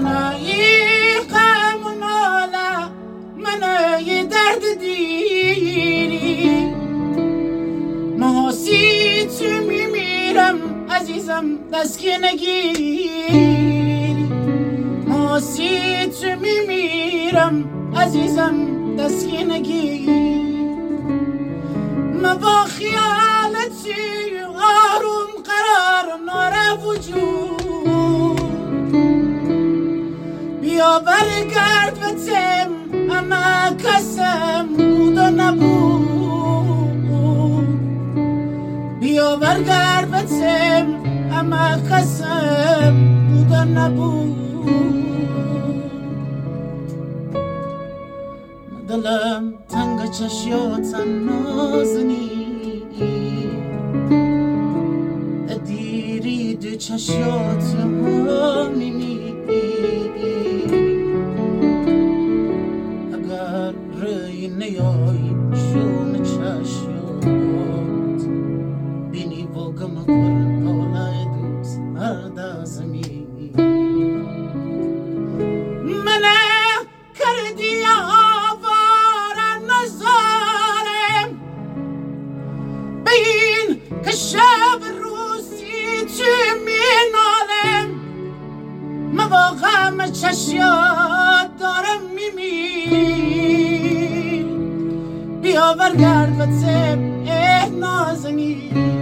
منای غم و ناله منای درد دیری محاسی تو میمیرم عزیزم دستگی نگیری محاسی تو میمیرم عزیزم دستگی نگیری من با خیالتی آروم قرار ناره وجود بیا برگرد به تم اما کسم بود و نبود بیا برگرد به تم اما کسم بود و نبود دلم تنگ چشیاتن نازنی ادیری دو چشیات ما میمی اگر رای نیایی شون چشیات بینی با گم کرن اولای دوست مرد زمین منه کردی که شب روزی تو مینالم من با غم چشیات دارم میمیر بیا برگرد و تب اه نازنی